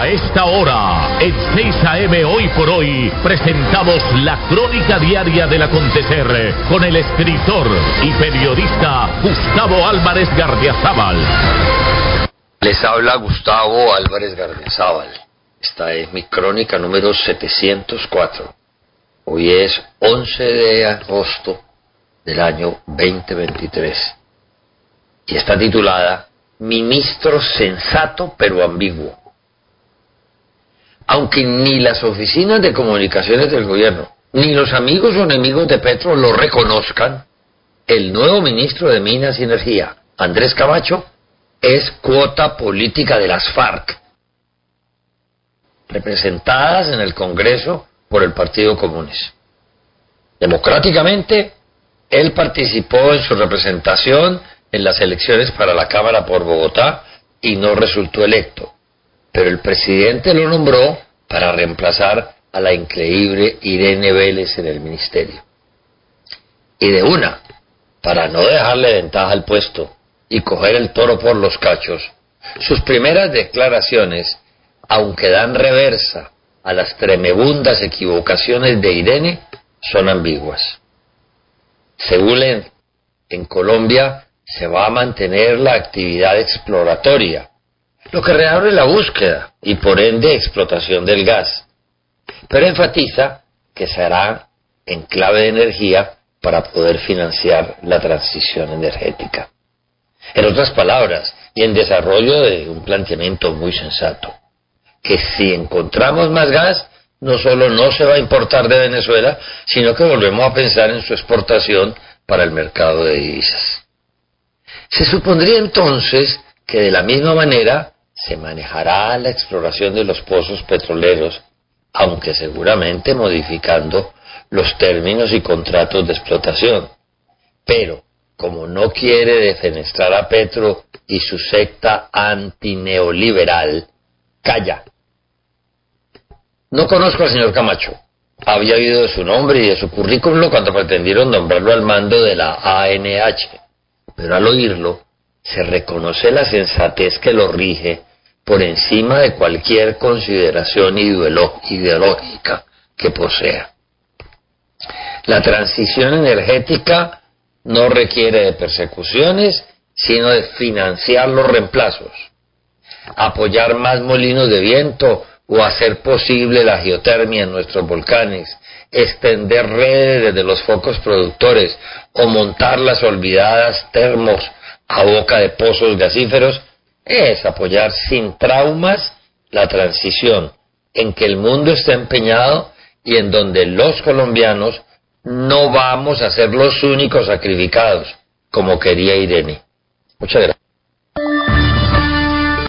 A esta hora, en 6 AM Hoy por Hoy, presentamos la crónica diaria del acontecer con el escritor y periodista Gustavo Álvarez Gardiazabal. Les habla Gustavo Álvarez Gardiazabal. Esta es mi crónica número 704. Hoy es 11 de agosto del año 2023. Y está titulada Ministro sensato pero ambiguo. Aunque ni las oficinas de comunicaciones del gobierno, ni los amigos o enemigos de Petro lo reconozcan, el nuevo ministro de Minas y Energía, Andrés Camacho, es cuota política de las FARC, representadas en el Congreso por el Partido Comunes. Democráticamente, él participó en su representación en las elecciones para la Cámara por Bogotá y no resultó electo, pero el presidente lo nombró para reemplazar a la increíble Irene Vélez en el ministerio. Y de una, para no dejarle ventaja al puesto y coger el toro por los cachos, sus primeras declaraciones, aunque dan reversa a las tremebundas equivocaciones de Irene, son ambiguas. Según él, en Colombia se va a mantener la actividad exploratoria, lo que reabre la búsqueda y por ende explotación del gas, pero enfatiza que se hará en clave de energía para poder financiar la transición energética. En otras palabras, y en desarrollo de un planteamiento muy sensato, que si encontramos más gas, no solo no se va a importar de Venezuela, sino que volvemos a pensar en su exportación para el mercado de divisas. Se supondría entonces que de la misma manera se manejará la exploración de los pozos petroleros, aunque seguramente modificando los términos y contratos de explotación. Pero, como no quiere defenestrar a Petro y su secta antineoliberal, calla. No conozco al señor Camacho. Había oído de su nombre y de su currículum cuando pretendieron nombrarlo al mando de la ANH, pero al oírlo se reconoce la sensatez que lo rige por encima de cualquier consideración ideológica que posea. La transición energética no requiere de persecuciones, sino de financiar los reemplazos, apoyar más molinos de viento o hacer posible la geotermia en nuestros volcanes, extender redes desde los focos productores o montar las olvidadas termos a boca de pozos gasíferos, es apoyar sin traumas la transición en que el mundo está empeñado y en donde los colombianos no vamos a ser los únicos sacrificados, como quería Irene. Muchas gracias.